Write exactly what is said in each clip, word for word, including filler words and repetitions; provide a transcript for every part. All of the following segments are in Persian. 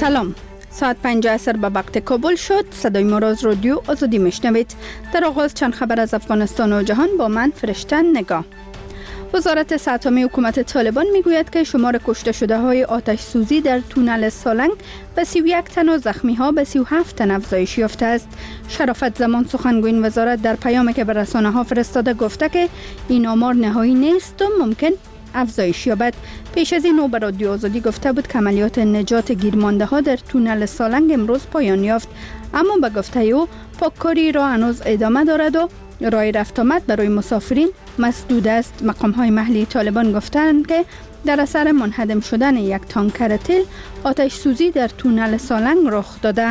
سلام. ساعت پنج عصر به وقت کابل شد. صدای ما را از رادیو آزادی میشنوید. در آغاز چند خبر از افغانستان و جهان با من فرشته نگاه. وزارت ساتمی حکومت طالبان میگوید که شمار کشته شده های آتش سوزی در تونل سالنگ به سی و یک تن و زخمی ها به سی و هفت تن افزایش یافته است. شرافت زمان سخنگوی این وزارت در پیامی که به رسانه ها فرستاده گفته که این آمار نهایی نیست و ممکن افزایش یابد. پیش از این او به رادیو آزادی گفته بود که عملیات نجات گیرمانده ها در تونل سالنگ امروز پایان یافت، اما به گفته او پاککاری را هنوز ادامه دارد و راه رفت آمد برای مسافرین مسدود است. مقام های محلی طالبان گفتند که در اثر منهدم شدن یک تانکر تیل آتش سوزی در تونل سالنگ رخ داده.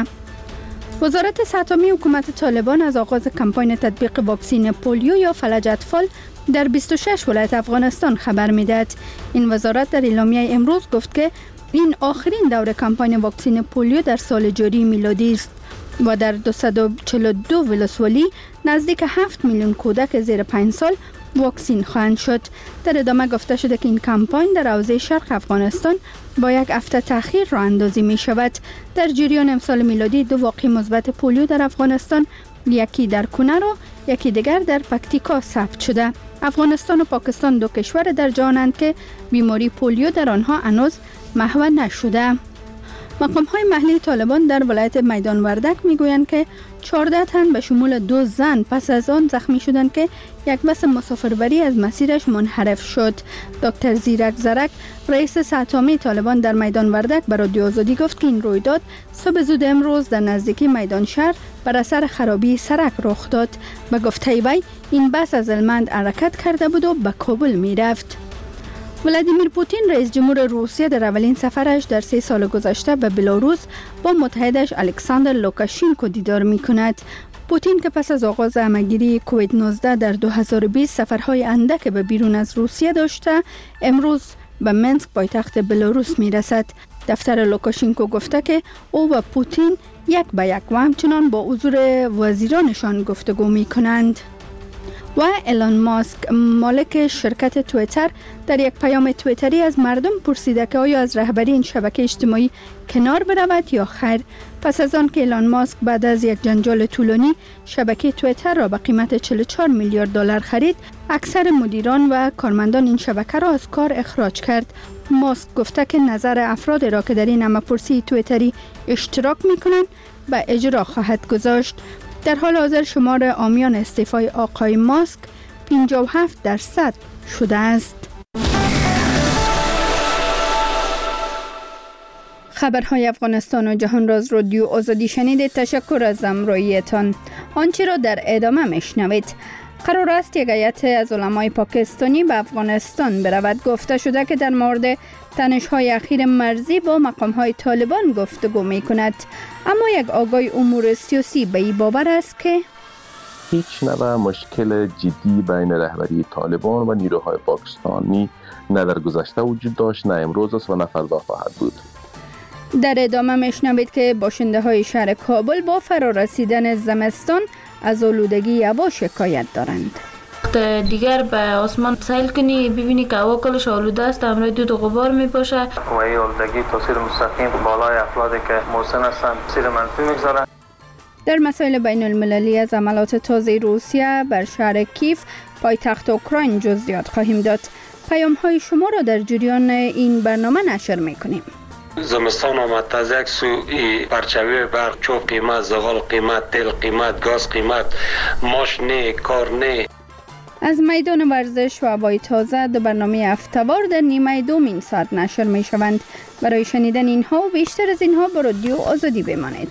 وزارت ساتمی حکومت طالبان از آغاز کمپاین تطبیق واکسین پولیو یا فلج اطفال در بیست و شش ولایت افغانستان خبر میدهد. این وزارت در اعلامیه امروز گفت که این آخرین دور کمپاین واکسین پولیو در سال جاری میلادی است و در دویست و چهل و دو ولسوالی نزدیک هفت میلیون کودک زیر پنج سال واکسین خواهند شد. در ادامه گفته شده که این کمپاین در حوزه شرق افغانستان با یک هفته تأخیر راه اندازی می شود. در جریان امسال میلادی دو واقعه مثبت پولیو در افغانستان، یکی در کنر و یکی دیگر در پکتیکا ثبت شده. افغانستان و پاکستان دو کشور در جهانند که بیماری پولیو در آنها هنوز محو نشده. مقام های محلی طالبان در ولایت میدان وردک میگویند که چهارده تن به شمول دو زن پس از آن زخمی شدند که یک بس مسافربری از مسیرش منحرف شد. دکتر زیرک زرک رئیس ساتمی طالبان در میدان وردک به رادیو آزادی گفت که این رویداد صبح زود امروز در نزدیکی میدان شهر بر اثر خرابی سرک رخ داد. به گفته وی این بس از هلمند حرکت کرده بود و به کابل میرفت. ولادیمیر پوتین رئیس جمهور روسیه در اولین سفرش در سه سال گذشته به بلاروس با متحدش الکساندر لوکاشنکو دیدار می کند. پوتین که پس از آغاز همه‌گیری کووید نوزده در دو هزار و بیست سفرهای اندک به بیرون از روسیه داشته، امروز به منسک پایتخت بلاروس می رسد. دفتر لوکاشنکو گفته که او و پوتین یک به یک و همچنان با حضور وزیرانشان گفتگو می کنند. و ایلان ماسک مالک شرکت توییتر در یک پیام توییتری از مردم پرسیده که آیا از رهبری این شبکه اجتماعی کنار برود یا خیر. پس از آن که ایلان ماسک بعد از یک جنجال طولانی شبکه توییتر را به قیمت چهل و چهار میلیارد دلار خرید، اکثر مدیران و کارمندان این شبکه را از کار اخراج کرد. ماسک گفته که نظر افراد را که در این همه‌پرسی توییتری اشتراک می‌کنند به اجرا خواهد گذاشت. در حال حاضر شمار حامیان استعفای آقای ماسک پنجاه و هفت درصد شده است. خبرهای افغانستان و جهان را از رادیو آزادی شنیدید. تشکر از همراهیتان. آنچه را در ادامه میشنوید. قرار است یک هیئت از علمای پاکستانی به افغانستان برود. گفته شده که در مورد تنش‌های اخیر مرزی با مقام‌های طالبان گفتگو می‌کند، اما یک آگای امور سیاسی به این باور است که هیچ نوع مشکل جدی بین رهبری طالبان و نیروهای پاکستانی نه در گذشته وجود داشت، نه امروز است و نه فردا خواهد بود. در ادامه میشنوید که باشنده های شهر کابل با فرارسیدن زمستان از آلودگی هوا شکایت دارند. دیگر به آسمان سیل کنی ببینی که هوا کلش آلوده است، همراه دود و غبار می باشه و این آلودگی تاثیر مستقیم بالای افرادی که مسن هستند تاثیر منفی میگذاره. در مسائل بین المللی از عملات تازه روسیه بر شهر کیف پایتخت اوکراین جزئیات خواهیم داد. پیام های شما را در جریان این برنامه نشر میکنیم. زمستان آمد، از یک سو پرچاوی برق چوب قیمت، زغال قیمت، تیل قیمت، گاز قیمت، ماش نه، کار نه. از میدان ورزش و هوای تازه دو برنامه هفته‌وار در نیمه دومین ساعت نشر می شوند. برای شنیدن اینها و بیشتر از اینها با رادیو آزادی بمانید.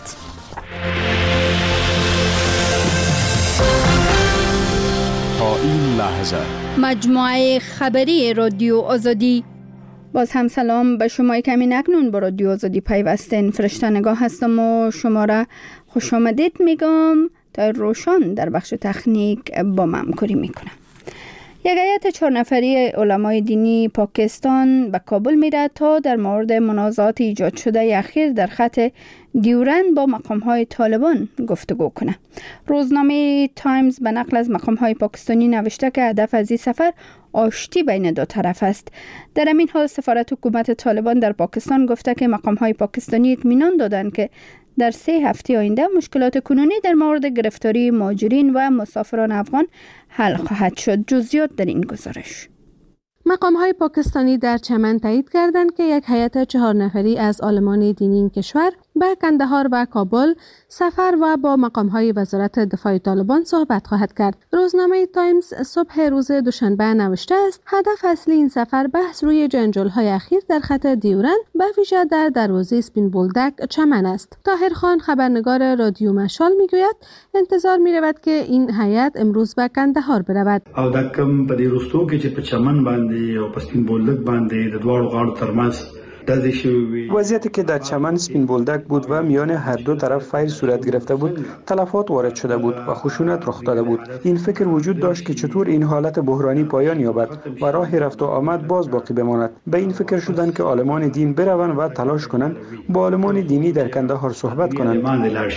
تا این لحظه مجموعه خبری رادیو آزادی. باز هم سلام به شما که همین اکنون با رادیو آزادی پیوستین. فرشته نگاه هستم و شما را خوش آمدید میگم. تا روشان در بخش تکنیک با من همکاری میکنم. یک هیئت چهار نفری علمای دینی پاکستان به کابل میره تا در مورد منازعات ایجاد شده اخیر در خط دیورند با مقام‌های طالبان گفتگو کنه. روزنامه تایمز به نقل از مقام‌های پاکستانی نوشته که هدف از این سفر آشتی بین دو طرف است. در همین حال سفارت حکومت طالبان در پاکستان گفته که مقام‌های پاکستانی اطمینان دادند که در سه هفته آینده مشکلات کنونی در مورد گرفتاری مهاجرین و مسافران افغان حل خواهد شد. جزئیات در این گزارش. مقام‌های پاکستانی در چمن تایید کردند که یک هیئت چهار نفری از عالمان دینی این کشور به کندهار و کابل سفر و با مقام‌های وزارت دفاع طالبان صحبت خواهد کرد. روزنامه تایمز صبح روز دوشنبه نوشته است هدف اصلی این سفر بحث روی جنجال‌های اخیر در خط دیورند به ویژه در دروازه سپین بولدک چمن است. طاهر خان خبرنگار رادیو مشال میگوید انتظار می‌رود که این هیئت امروز به کندهار برود. او د کم په دې روستو کې چې په چمن باندې او په سپین بولدک باندې د دواړو غاړو ترمنځ وضعیتی که در چمن سپین بولدک بود و میان هر دو طرف فیر صورت گرفته بود، تلفات وارد شده بود و خشونت رخ داده بود. این فکر وجود داشت که چطور این حالت بحرانی پایان یابد و راه رفت و آمد باز باقی بماند. به این فکر شدند که عالمان دین بروند و تلاش کنند با عالمان دینی در کندهار صحبت کنند.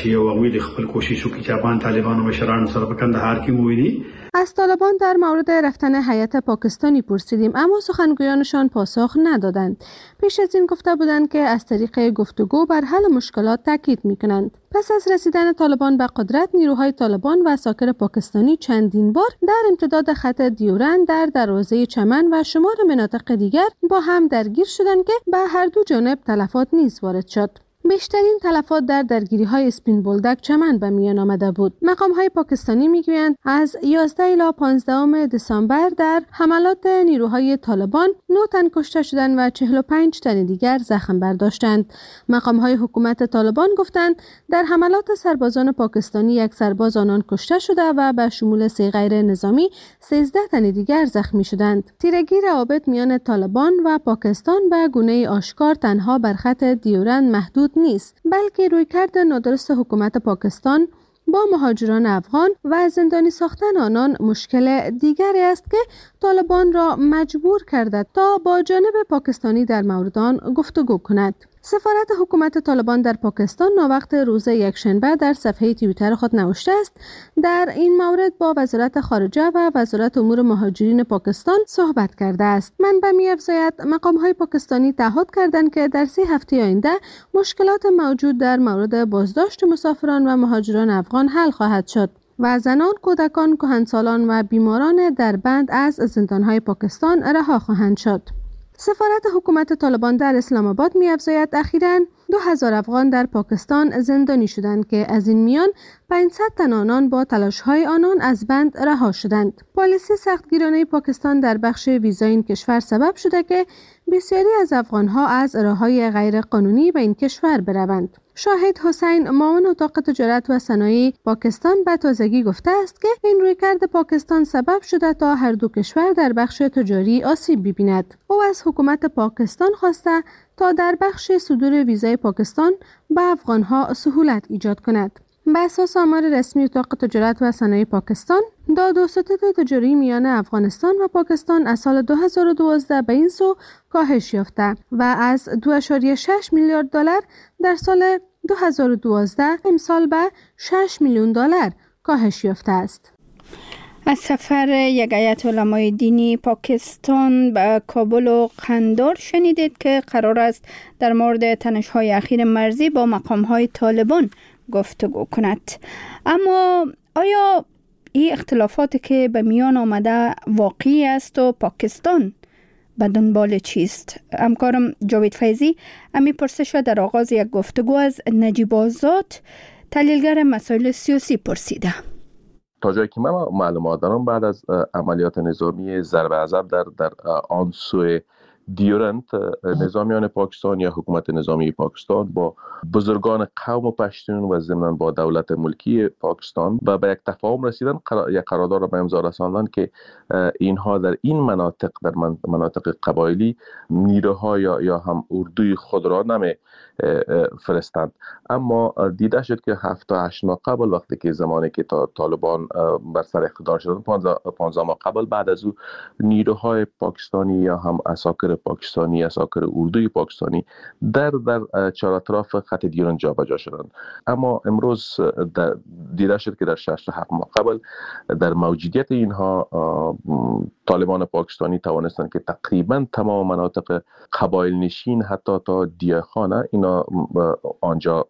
از طالبان در مورد رفتن هیئت پاکستانی پرسیدیم اما سخنگویانشان پاسخ ندادند. پیش از این گفته بودند که از طریق گفتگو بر حل مشکلات تاکید می‌کنند. پس از رسیدن طالبان به قدرت، نیروهای طالبان و ساکر پاکستانی چندین بار در امتداد خط دیورند در دروازه چمن و شمار مناطق دیگر با هم درگیر شدند که به هر دو جانب تلفات نیز وارد شد. بیشترین تلفات در درگیری‌های اسپین بولدک چمن به میان آمده بود. مقام‌های پاکستانی میگویند از یازده الی پانزده دسامبر در حملات نیروهای طالبان نه تن کشته شدند و چهل و پنج تن دیگر زخم برداشتند. مقام‌های حکومت طالبان گفتند در حملات سربازان پاکستانی یک سرباز آنان کشته شده و به شمول سه غیر نظامی سیزده تن دیگر زخمی شدند. تیرگی روابط میان طالبان و پاکستان به گونه آشکار تنها بر خط دیورند محدود نیست، بلکه رویکرد نادرست حکومت پاکستان با مهاجران افغان و زندانی ساختن آنان مشکل دیگری است که طالبان را مجبور کرده تا با جانب پاکستانی در مورد آن گفتگو کند. سفارت حکومت طالبان در پاکستان ناوقت روز یکشنبه در صفحه توییتر خود نوشته است در این مورد با وزارت خارجه و وزارت امور مهاجرین پاکستان صحبت کرده است. منبع می‌افزاید مقام‌های پاکستانی تعهد کردند که در سه هفته آینده مشکلات موجود در مورد بازداشت مسافران و مهاجران افغان حل خواهد شد و زنان، کودکان، کهنسالان و بیماران در بند از زندان‌های پاکستان رها خواهند شد. سفارت حکومت طالبان در اسلام آباد می‌افزاید اخیراً دو هزار افغان در پاکستان زندانی شدند که از این میان پانصد تن آنان با تلاش‌های آنان از بند رها شدند. پالیسی سختگیرانه پاکستان در بخش ویزای این کشور سبب شده که بسیاری از افغان‌ها از راه‌های غیر قانونی به این کشور بروند. شاهد حسین معاون اتاق تجارت و صنایع پاکستان به تازگی گفته است که این رویکرد پاکستان سبب شده تا هر دو کشور در بخش تجاری آسیب ببیند. او از حکومت پاکستان خواسته تا در بخش صدور ویزای پاکستان به افغانها سهولت ایجاد کند. به اساس آمار رسمی اتاق تجارت و صنایع پاکستان، داد و ستد تجاری میان افغانستان و پاکستان از سال دو هزار و دوازده به این سو کاهش یافته و از دو ممیز شش میلیارد دلار در سال دو هزار و دوازده امسال به شش میلیون دلار کاهش یافته است. از سفر یک هیئت علمای دینی پاکستان به کابل و قندهار شنیدید که قرار است در مورد تنش‌های اخیر مرزی با مقام‌های طالبان گفتگو کند. اما آیا این اختلافاتی که به میان آمده واقعی است و پاکستان به دنبال چیست؟ همکارم جاوید فیضی امی پرسش در آغاز یک گفتگو از نجیب آزاد تحلیلگر مسائل سیاسی پرسیده. تا جایی که من معلومات دارم بعد از عملیات نظامی ضرب عضب در در آن سوی دیورنت نظامیان پاکستان یا حکومت نظامی پاکستان با بزرگان قوم پشتون و ضمن با دولت ملکی پاکستان و به یک تفاهم رسیدن، یک قرارداد را به امضا رساندن که اینها در این مناطق، در مناطق قبایلی نیروها یا یا هم اردوی خود را نمی فرستند. اما دیده شد که هفت تا هشت ماه قبل، وقتی که زمانی که طالبان بر سر اقتدار شدند، پانزده ماه قبل، بعد از او نیروهای پاکستانی یا هم عساکر پاکستانی، عساکر اردوی پاکستانی در در چهار اطراف خط دیورن جابجا شدند. اما امروز دیده شد که در شش تا هفت ماه قبل در موجودیت اینها طالبان پاکستانی توانستند که تقریبا تمام مناطق قبایل نشین حتی تا دیهخانه اینا آنجا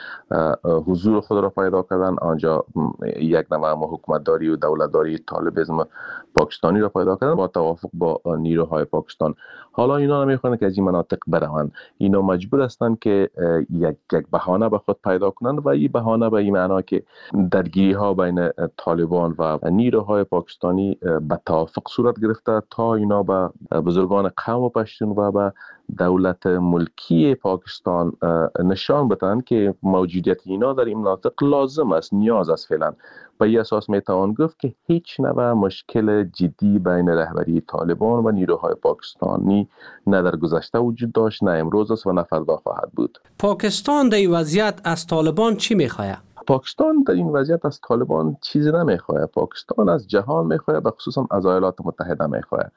حضور خود را پیدا کردن، آنجا یک نوع حکومتداری و دولتداری طالبیسم پاکستانی را پیدا کردن با توافق با نیروهای پاکستان. حالا اینا نمیخوان که از این مناطق بروند، اینا مجبور هستند که یک یک بهانه به خود پیدا کنند و این بهانه به این معنا که درگیری ها بین طالبان و نیروهای پاکستانی به توافق صورت گرفته تا اینا به بزرگان قوم پشتون و به دولت ملکی پاکستان نشان بدن که موجودیت اینا در این مناطق لازم است، نیاز است. فعلا به این اساس میتوان گفت که هیچ نوع مشکل جدی بین رهبری طالبان و نیروهای پاکستانی نه در گذشته وجود داشت، نه امروز است و نه فردا خواهد بود. پاکستان در این وضعیت از طالبان چی میخواهد؟ پاکستان در این وضعیت از طالبان چیزی نمیخواهد. پاکستان از جهان میخواهد و خصوصا از ایالات متحده میخواهد.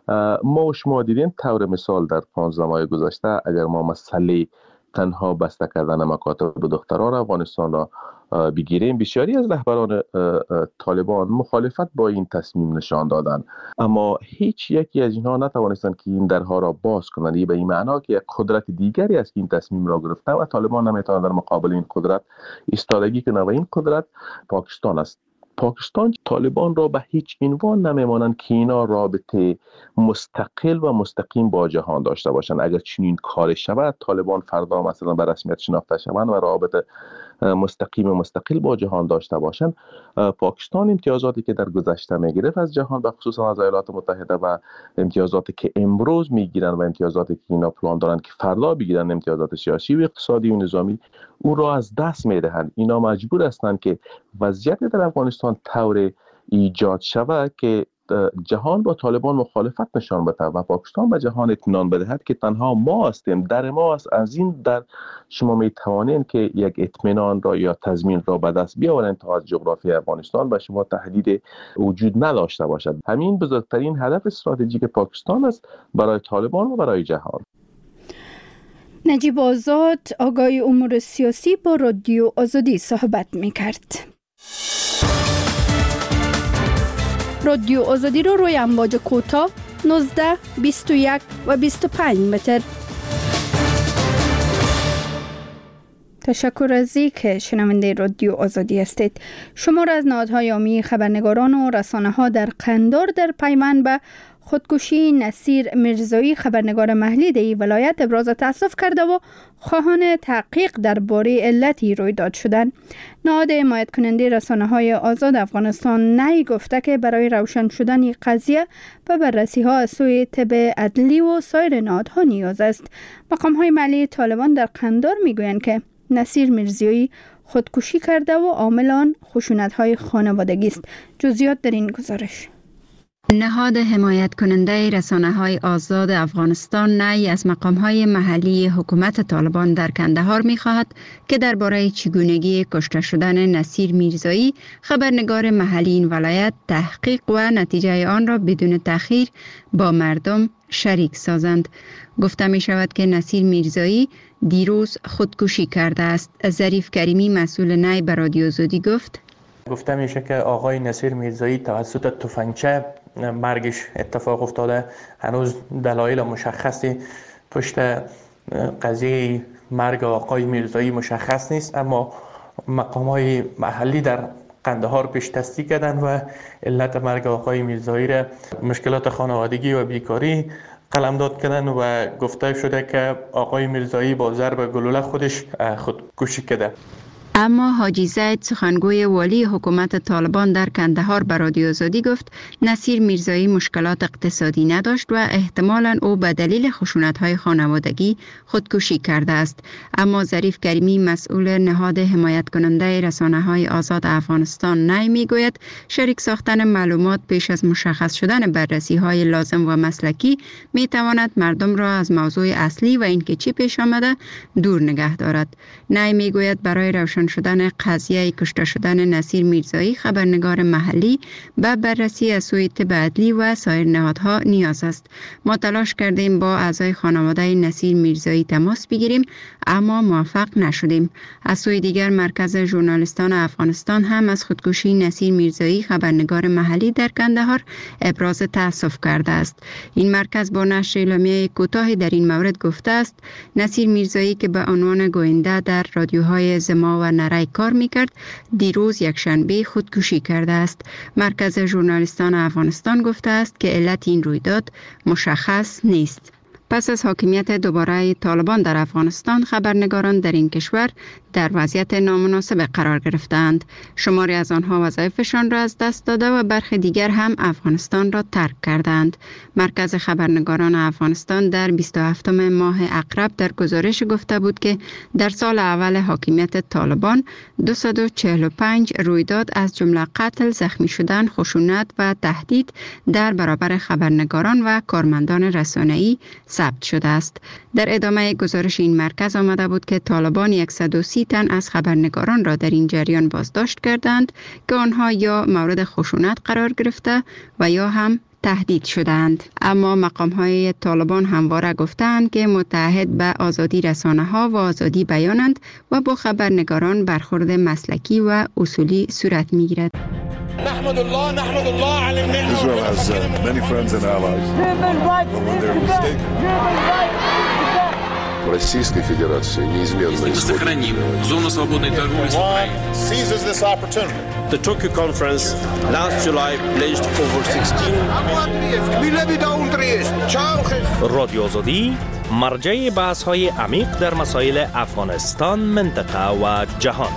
ما و شما دیدیم طور مثال در پانزده ماه گذشته اگر ما مسئله تنها بسته کردن مکاتب دختران افغانستان را بگیریم، بسیاری از رهبران طالبان مخالفت با این تصمیم نشان دادند، اما هیچ یکی از اینها نتوانستند که این درها را باز کنند. این به این معنا که یک قدرت دیگری است که این تصمیم را گرفته و طالبان نمیتوانند در مقابل این قدرت ایستادگی کنند و این قدرت پاکستان است. پاکستان طالبان را به هیچ عنوان نمیمانند که اینا رابطه مستقل و مستقیم با جهان داشته باشند. اگر چنین کار شود، طالبان فردا مثلا به رسمیت شناخته شوند و رابطه مستقیم و مستقل با جهان داشته باشند، پاکستان امتیازاتی که در گذشته میگرفت از جهان، به خصوص از ایالات متحده، و امتیازاتی که امروز میگیرن و امتیازاتی که اینا پلان دارن که فردا بگیرن، امتیازات سیاسی و اقتصادی و نظامی، او را از دست میدهند. اینا مجبور هستند که وضعیت در افغانستان طور ایجاد شود که جهان با طالبان مخالفت نشان بده و پاکستان به جهان اطمینان بدهد که تنها ما هستیم، در ما است. از این در شما می توانید که یک اطمینان را یا تضمین را به دست بیاورید تا از جغرافی افغانستان به شما تهدید وجود نداشته باشد. همین بزرگترین هدف استراتژیک پاکستان است برای طالبان و برای جهان. نجیب آزاد، آگاهی امور سیاسی، با رادیو آزادی صحبت می‌کرد. رادیو آزادی رو روی امواج کوتاه نوزده، بیست و یک و بیست و پنج متر. تشکر از اینکه شنونده رادیو آزادی هستید. شما را از نهادهای عامی، خبرنگاران و رسانه‌ها در قندار در پیوند به خودکشی نصیر میرزایی، خبرنگار محلی در ولایت، ابراز تأسف کرده و خواهان تحقیق درباره علتی رویداد شدند. نهاد حمایت کننده رسانه‌های آزاد افغانستان نی گفته که برای روشن شدن این قضیه و بررسی ها از سوی طب عدلی و سایر نهادها نیاز است. مقام‌های محلی طالبان در قندار میگویند که نصیر میرزایی خودکشی کرده و عامل آن خشونت‌های خانوادگی است. جزئیات در این گزارش. نهاد حمایت کننده رسانه‌های آزاد افغانستان نی از مقام‌های محلی حکومت طالبان در کندهار می‌خواهد که درباره چگونگی کشته شدن نصیر میرزایی، خبرنگار محلی این ولایت، تحقیق و نتیجه آن را بدون تأخیر با مردم شریک سازند. گفته می شود که نصیر میرزایی دیروز خودکشی کرده است. ظریف کریمی، مسئول نی، به رادیو آزادی گفت: گفته میشه که آقای نصیر میرزایی توسط تفنگچه مرگش اتفاق افتاده. هنوز دلایل مشخصی پشت قضیه مرگ آقای میرزایی مشخص نیست، اما مقام‌های محلی در قندهار پیش دستی کردن و علت مرگ آقای میرزایی را مشکلات خانوادگی و بیکاری قلمداد کردن و گفته شده که آقای میرزایی با ضرب گلوله خودش خودکشی کرده. اما حاجی زید سخنگوی والی حکومت طالبان در کندهار به رادیو آزادی گفت نصیر میرزایی مشکلات اقتصادی نداشت و احتمالاً او به دلیل خشونت‌های خانوادگی خودکشی کرده است. اما ظریف کریمی مسئول نهاد حمایت کننده رسانه‌های آزاد افغانستان نی میگوید شریک ساختن معلومات پیش از مشخص شدن بررسی‌های لازم و مسلکی میتواند مردم را از موضوع اصلی و اینکه چی پیش آمده دور نگه دارد. نی میگوید برای روشن شدن قضیه کشته شدن نصیر میرزایی خبرنگار محلی به بررسی از سوی طب عدلی و سایر نهادها نیاز است. ما تلاش کردیم با اعضای خانواده نصیر میرزایی تماس بگیریم اما موفق نشدیم. از سوی دیگر مرکز ژورنالیستان افغانستان هم از خودکشی نصیر میرزایی خبرنگار محلی در کندهار ابراز تأسف کرده است. این مرکز با نشر اعلامیه کوتاهی در این مورد گفته است نصیر میرزایی که به عنوان گوینده در رادیوهای زما و نری کار میکرد دیروز یکشنبه خودکشی کرده است. مرکز ژورنالیستان افغانستان گفته است که علت این رویداد مشخص نیست. پس از حاکمیت دوباره طالبان در افغانستان خبرنگاران در این کشور در وضعیت نامناسب قرار گرفتند. شماری از آنها وظایفشان را از دست داده و برخی دیگر هم افغانستان را ترک کردند. مرکز خبرنگاران افغانستان در بیست و هفتم ماه اقرب در گزارش گفته بود که در سال اول حاکمیت طالبان دویست و چهل و پنج رویداد از جمله قتل، زخمی شدن، خشونت و تهدید در برابر خبرنگاران و کارمندان رسانه‌ای ثبت شده است. در ادامه گزارش این مرکز آمده بود که طالبان صد و سی تن از خبرنگاران را در این جریان بازداشت کردند که آنها یا مورد خشونت قرار گرفته و یا هم تهدید شدند. اما مقام‌های طالبان همواره گفتند که متعهد به آزادی رسانه‌ها و آزادی بیانند و با خبرنگاران برخورد مسلکی و اصولی صورت می‌گیرد. نحمد الله نحمد الله على النعمة. Israel has uh, many friends and allies. But when they're mistaken. Российской Федерации неизменно сохраним зону свободной торговли с Украиной. Seizes this opportunity. The Tokyo conference last July pledged over sixteen رادیو آزادی مرجع بحث‌های عمیق در مسائل افغانستان، منطقه و جهان.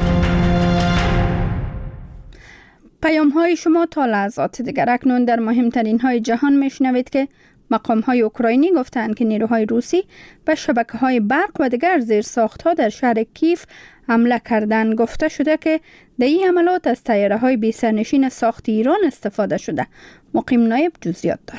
پیام های شما تا لحظات دیگر اکنون در مهمترین های جهان میشنوید که مقام های اوکراینی گفتند که نیروهای روسی به شبکه های برق و دیگر زیرساخت ها در شهر کیف حمله کردند. گفته شده که در این حملات از طیاره های بی سرنشین ساخت ایران استفاده شده. مقیم نایب جزئیات داره.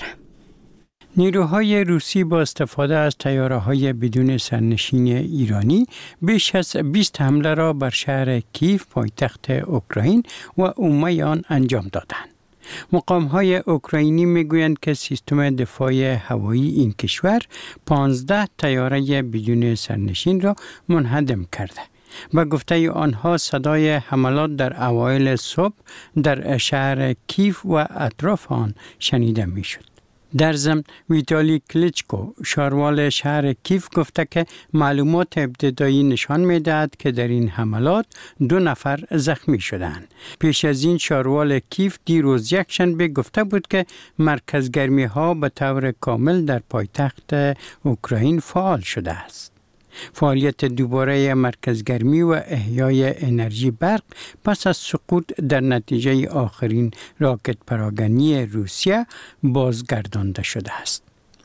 نیروهای روسی با استفاده از طیاره‌های بدون سرنشین ایرانی بیش از بیست حمله را بر شهر کیف پایتخت اوکراین و عمومی آن انجام دادند. مقام‌های اوکراینی میگویند که سیستم دفاع هوایی این کشور پانزده طیاره بدون سرنشین را منهدم کرده. با گفته آنها صدای حملات در اوایل صبح در شهر کیف و اطراف آن شنیده میشد. در ضمن ویتالی کلیچکو شاروال شهر کیف گفته که معلومات ابتدایی نشان می‌دهد که در این حملات دو نفر زخمی شدند. پیش از این شاروال کیف دیروز یکشنبه گفته بود که مرکزگرمی‌ها به طور کامل در پایتخت اوکراین فعال شده است. فعالیت دوباره مرکزگرمی و احیای انرژی برق پس از سقوط در نتیجه آخرین راکت پراکنی روسیه بازگردانده شده است.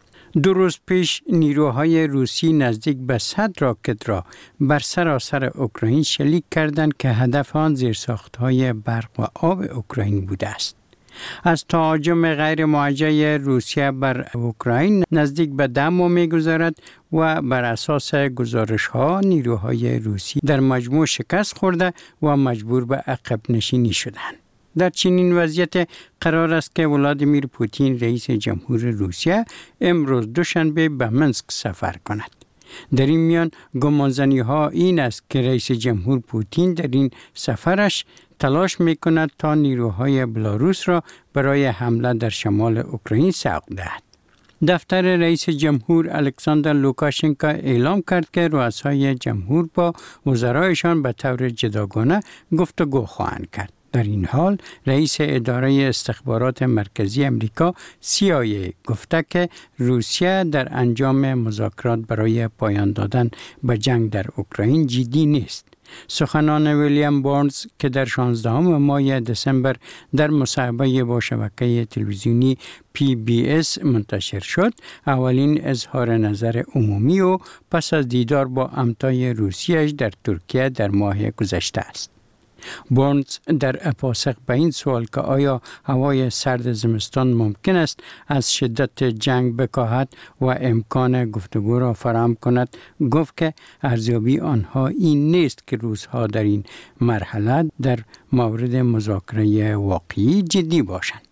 دو روز پیش نیروهای روسی نزدیک به صد راکت را بر سراسر اوکراین شلیک کردند که هدف آن زیرساخت‌های برق و آب اوکراین بوده است. از تهاجم غیر موجه روسیه بر اوکراین نزدیک به ده ماه می‌گذرد و بر اساس گزارش‌ها نیروهای روسی در مجموع شکست خورده و مجبور به عقب نشینی شدند. در چنین وضعیت قرار است که ولادیمیر پوتین رئیس جمهور روسیه امروز دوشنبه به منسک سفر کند. در این میان گمانزنی‌ها این است که رئیس جمهور پوتین در این سفرش تلاش می‌کند تا نیروهای بلاروس را برای حمله در شمال اوکراین سوق دهد. دفتر رئیس جمهور الکساندر لوکاشنکو اعلام کرد که رؤسای جمهور با وزرایشان به طور جداگانه گفتگو خواهند کرد. در این حال رئیس اداره استخبارات مرکزی امریکا سی آی ای گفته که روسیه در انجام مذاکرات برای پایان دادن به جنگ در اوکراین جدی نیست. سخنان ویلیام بارنز که در شانزدهم ماه دسامبر در مصاحبه با شبکه تلویزیونی پی بی اس منتشر شد، اولین اظهار نظر عمومی و پس از دیدار با همتای روسیه‌اش در ترکیه در ماه گذشته است. بارنز در پاسخ به این سوال که آیا هوای سرد زمستان ممکن است از شدت جنگ بکاهد و امکان گفتگو را فراهم کند، گفت که ارزیابی آنها این نیست که روزها در این مرحله در مورد مذاکره واقعی جدی باشند.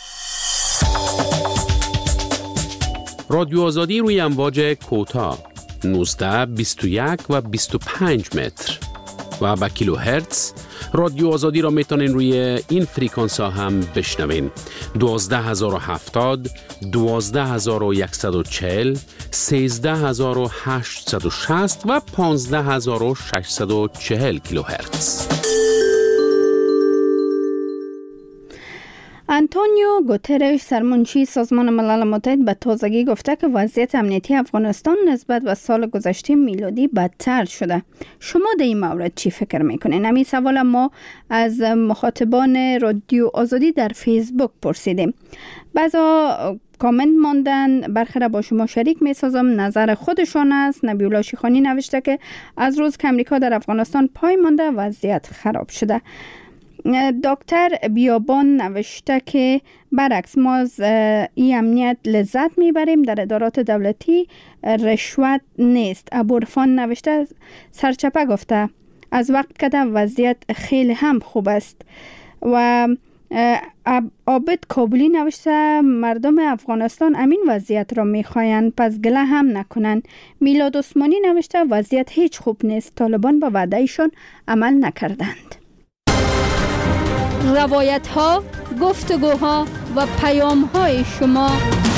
رادیو آزادی روی امواج کوتاه نوزده، بیست و یک و بیست و پنج متر و با کیلو هرتز. رادیو آزادی را میتونین روی این فریکانس ها هم بشنوین: دوازده هزار و هفتاد، دوازده هزار و صد و چهل، سیزده هزار و هشتصد و شصت و پانزده هزار و ششصد و چهل کیلو هرتز. آنتونیو گوترش، سرمنشی سازمان ملل متحد، به تازگی گفته که وضعیت امنیتی افغانستان نسبت به سال گذشته میلادی بدتر شده. شما در این مورد چی فکر میکنین؟ همین سوال ما از مخاطبان رادیو آزادی در فیسبوک پرسیدیم. بعضا کامنت ماندن، برخی را با شما شریک میسازم. نظر خودشان است. نبی‌الله شیخانی نوشته که از روز که امریکا در افغانستان پای مانده وضعیت خراب شده. دکتر بیابان نوشته که برعکس ما از این امنیت لذت میبریم، در ادارات دولتی رشوت نیست. ابوعرفان نوشته، سرچپه گفته از وقت که در وضعیت خیلی هم خوب است. و عابد کابلی نوشته مردم افغانستان امین وضعیت را میخواین، پس گله هم نکنن. میلاد عثمانی نوشته وضعیت هیچ خوب نیست، طالبان به وعدهشان عمل نکردند. روایت ها، گفتگوها و پیام های شما،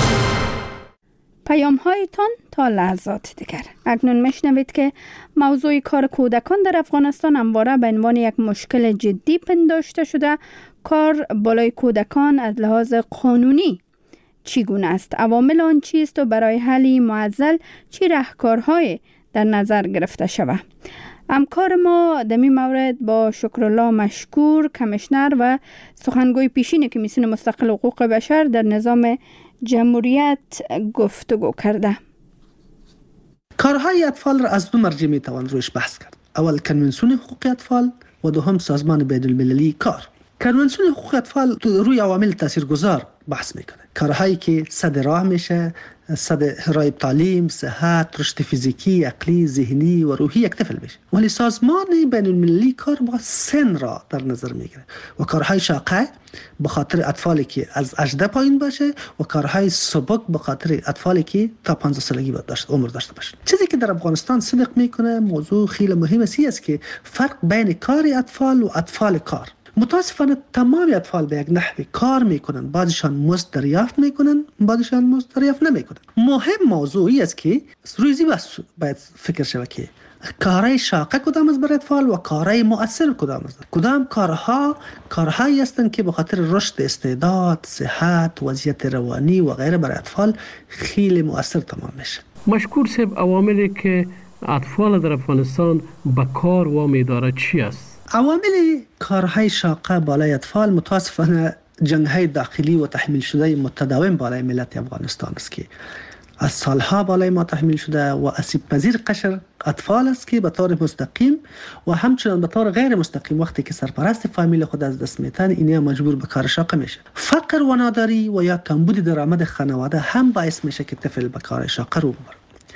پیام هایتان تا لحظات دیگر. اکنون میشنوید که موضوع کار کودکان در افغانستان همواره به عنوان یک مشکل جدی پنداشته شده. کار بالای کودکان از لحاظ قانونی چگونه است؟ عوامل آن چیست و برای حل معضل چه راهکارهای در نظر گرفته شود؟ همکار ما در این مورد با شکرالله مشکور، کمیشنر و سخنگوی پیشین کمیسیون مستقل حقوق بشر در نظام جمهوریت گفتگو کرده. کارهای اطفال را از دو مرجع می توان رویش بحث کرد. اول کنوانسیون حقوق اطفال و دوم سازمان بین المللی کار. کنوانسیون حقوق اطفال روی عوامل تاثیرگذار بحث میکنه. کارهایی که صد راه میشه، صد راه تعلیم، صحت، رشد فیزیکی، عقلی، ذهنی و روحی یک طفل میشه. ولی سازمان بین المللی کار با سن را در نظر میگیره و کارهای شاقه به خاطر اطفالی که از هجده پایین باشه و کارهای سبک به خاطر اطفالی که تا پانزده سالگی باید داشت عمر داشته باشه. چیزی که در افغانستان صدق میکنه موضوع خیلی مهم است که فرق بین کار اطفال و اطفال کار. متاسفانه تمام اطفال به یک نحوی کار میکنن، بعضیشان مزد دریافت میکنن، بعضیشان مزد دریافت نمیکنن. مهم موضوعی است که روزی بس باید فکر شود که کارهای شاقه کدام است برای اطفال و کارهای مؤثر کدام است. کدام کارها کارهایی هستند که به خاطر رشد استعداد، صحت، وضعیت روانی و غیره برای اطفال خیلی مؤثر تمام میشه. مشکور صاحب، عواملی که اطفال در افغانستان به کار وامی داره چی است؟ عوامل کارهای شاقه بالای اطفال متاسفانه جنگ‌های داخلی و تحمیل شده متداوم بالای ملت افغانستان است که از سالها بالای ما تحمیل شده و آسیب پذیر قشر اطفال است که به طور مستقیم و همچنان به طور غیر مستقیم وقتی که سرپرست فامیل خود از دست میتن اینها مجبور به کار شاقه میشه. فقر و ناداری و یا کمبود درآمد خانواده هم باعث میشه که طفل به کار شاقه رو ببره.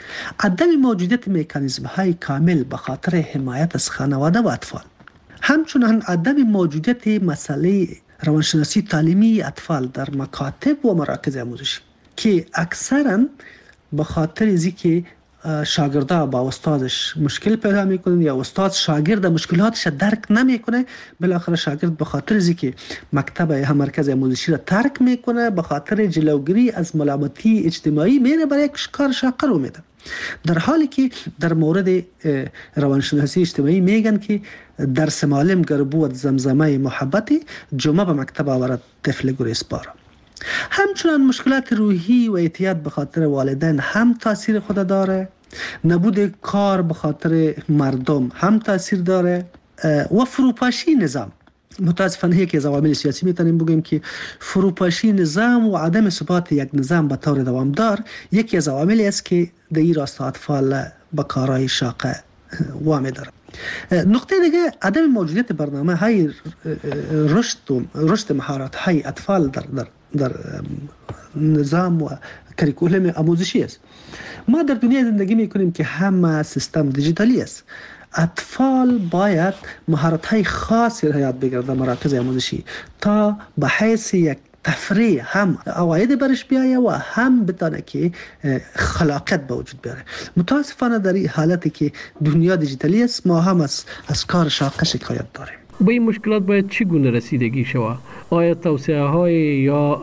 عدم موجودیت مکانیزم های کامل به خاطر حمایت از خانواده و اطفال، همچنان عدم موجودیت مسئله روانشناسی تعلیمی اطفال در مکاتب و مراکز آموزشی که اکثرا به خاطر از اینکه شاگردا با استادش مشکل پیدا میکنن یا استاد شاگرد مشکلاتش درک نمیکنه، بالاخره شاگرد به خاطر از اینکه مکتب یا مرکز آموزشی را ترک میکنه، به خاطر جلوگیری از ملامتی اجتماعی میره برای کار شاقه رو میده. در حالی که در مورد روانشناسی اجتماعی میگن که درس معلم گر بود زمزمه محبتی، جمعه به مکتب آورد طفل گریزپاره. همچنان مشکلات روحی و اعتیاد به خاطر والدین هم تاثیر خود داره نبود کار به خاطر مردم هم تاثیر داره و فروپاشی نظام. متاسفانه یکی از عوامل سیاسی میتونیم بگیم که فروپاشی نظام و عدم ثبات یک نظام به طور دوامدار یکی از عواملی است که در این راستا اطفال به کارهای شاقه وامی داره. نقطه دیگه عدم موجودیت برنامه های رشد و رشد مهارت های اطفال در, در, در نظام و کریکولم آموزشی است. ما در دنیا زندگی میکنیم که همه سیستم دیجیتالی است. اطفال باید مهارت‌های خاصی را یاد بگیرند در مراکز آموزشی تا به حیث یک تفریح هم عواید برش بیایه و هم بتانه که خلاقیت به وجود بیاره. متاسفانه در این حالتی که دنیا دیجیتالی است ما هم از, از کار شاقه شکایت داریم. به این مشکلات باید چگونه رسیدگی شود؟ آیا توصیه های یا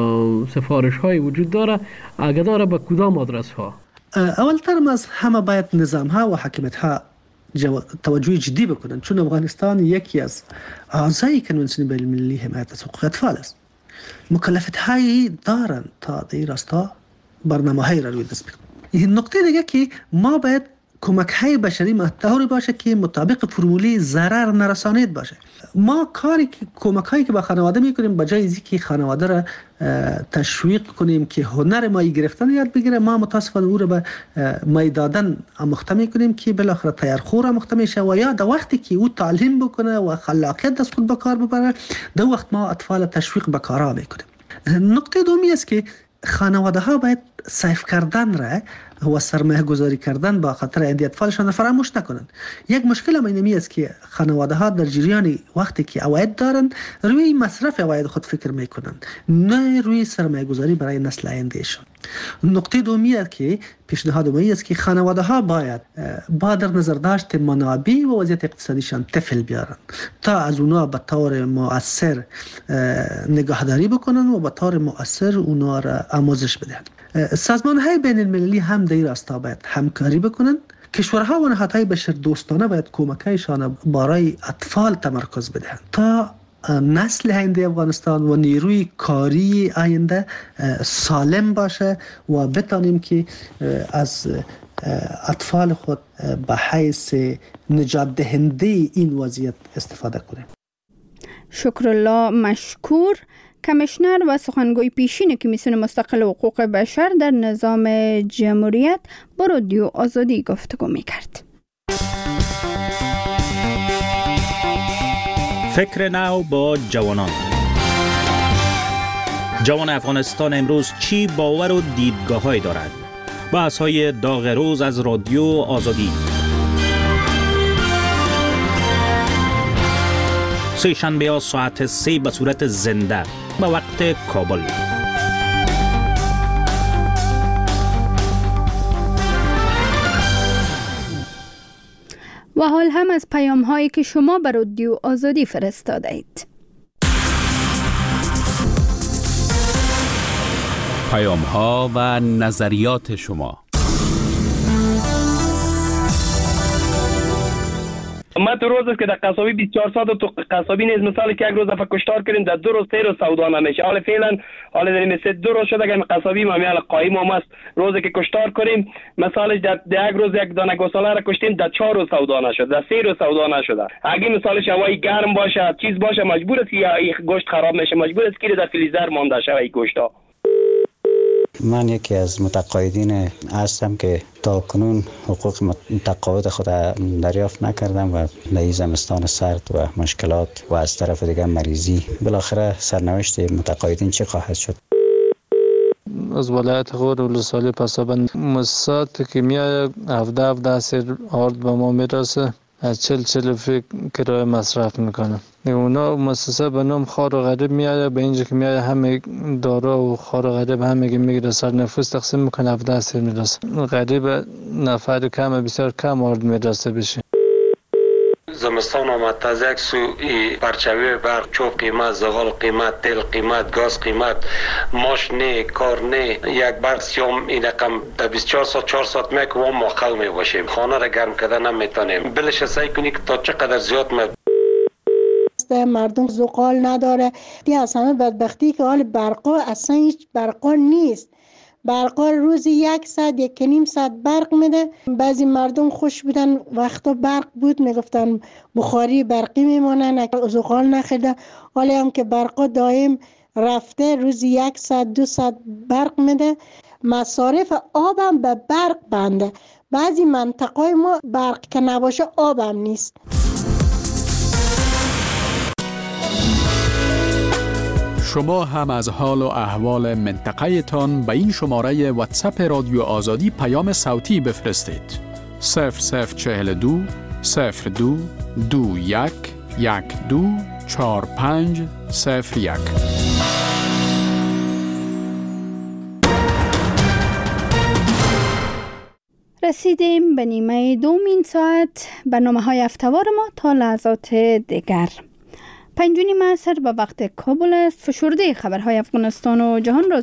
سفارش های وجود داره؟ اگر داره به کدام آدرس ها؟ اولتر از همه باید نظام ها و حکومت ها توجه جدی بکنند، چون افغانستان یکی از اعضای کنوانسیون بین المللی حمایت از حقوق اطفال است. مکلفیت هایی دارند تا در این راستا برنامه هایی را روی دست بگیرند. این نکته دیگه که ما باید کمک های بشری مطوری باشه که مطابق فرمولی ضرر نرسانید باشه. ما کاری که کمک هایی که با خانواده میکنیم به جای از که خانواده را تشویق کنیم که هنر مایی گرفتن یاد بگیره، ما متاسفانه او را به مایی دادن آموخته میکنیم که بالاخره تیارخور آموخته میشه و یا در وقتی که او تعلیم بکنه و خلاقیت دست خود به کار ببره در وقت ما اطفال تشویق به کارا میکنیم. نکته دومی است که خانواده ها باید سیف کردن را و سرمایه گذاری کردن با خاطر آینده اطفالشان را فراموش نکنند. یک مشکل هم اینمی است که خانواده ها در جریان وقتی که عواید دارند روی مصرف عواید خود فکر میکنند، نه روی سرمایه گذاری برای نسل آیندهشان. نقطه دومی است که پیشنهاد دومی است که خانواده ها باید با در نظر داشت منابع و وضعیت اقتصادیشان طفل بیارند تا از اونا به طور مؤثر نگهداری بکنند و به طور مؤثر اونا را آموزش بدهند. سازمان های بین المللی هم در این راستا باید همکاری بکنند. کشورها و نهادهای بشر دوستانه باید کمکایشان برای اطفال تمرکز بدهند تا نسل آینده افغانستان و نیروی کاری آینده سالم باشه و بتانیم که از اطفال خود به حیث نجات دهنده این وضعیت استفاده کنیم. شکرالله مشکور، کمیشنر و سخنگوی پیشین کمیسیون مستقل حقوق بشر در نظام جمهوریت با رادیو آزادی گفتگو می‌کرد. فکر نو با جوانان. جوان افغانستان امروز چی باور و دیدگاه‌هایی دارد؟ بحث‌های داغ روز از رادیو آزادی. سه شنبه ها ساعت سه به صورت زنده به وقت کابل. و حال هم از پیام هایی که شما بر رادیو آزادی فرستاده اید. پیام ها و نظریات شما. ما تو روز است که در قصابی بیست و چهار ساعت تو قصابی نیز مثال که یک روز دفعه کشتار کردیم در دو روز سه روز سودا نمیشه. حالا فعلا حالا در این سه دو روز شده که قصابی ما میال قایم ما است روزی که کشتار کنیم مثالش در یک روز یک دانه گوساله را کشتیم در چهار روز سودا نشد، در سه روز سودا نشده. اگه مثالش هوای گرم باشه چیز باشه مجبور است که گوشت خراب میشه، مجبور است که در فریزر مانده شه این گوشتا. من یکی از متقاعدین هستم که تا کنون حقوق متقاعد خود دریافت نکردم و در زمستان سرد و مشکلات و از طرف دیگه مریضی بالاخره سرنوشت متقاعدین چه خواهد شد؟ از ولایت غور ولسوالی پسابند مؤسسات که میاد هفده هفده سر آرد به ما میرسه از چل چل فکر کرایه مصرف میکنم. اونا مؤسسه به نام خار و غریب میاد به اینجا که میاد همه دارا و خار و غریب همه که میگیره سر نفوس تقسیم میکنه هفده سر میرسه. غریب نفر کم بسیار کم آرد میرسه بشه. زمستان آمد از یک سو پرچوی برق چوب قیمت، زغال قیمت، تل قیمت، گاز قیمت، ماش نه، کار نه، یک برق سیام این رقم در بیست و چهار ساعت چهار ساعت میک و ما خل می باشیم، خانه را گرم کردن نمیتونیم. بلش سعی کنی که تا چقدر زیاد می مردم زغال نداره. دی از همه بدبختی که حال برقا اصلا هیچ برقا نیست برقا روزی یک ساعت یک نیم ساعت برق میده. بعضی مردم خوش بودن وقتا برق بود میگفتن بخاری برقی میمونن زغال نخیده. حالا هم که برقا دائم رفته روزی یک ساعت دو ساعت برق میده. مصارف آبم به برق بنده. بعضی منطقه ما برق که نباشه آبم نیست. شما هم از حال و احوال منطقه تان به این شماره واتساپ رادیو آزادی پیام صوتی بفرستید. صفر صفر چهل دو صفر دو دو یک یک دو چهار پنج صفر یک. رسیدیم به نیمه دومین ساعت برنامه های هفته‌وار ما تا لحظات دیگر. پنج و نیم عصر به وقت کابل است. فشرده خبرهای افغانستان و جهان را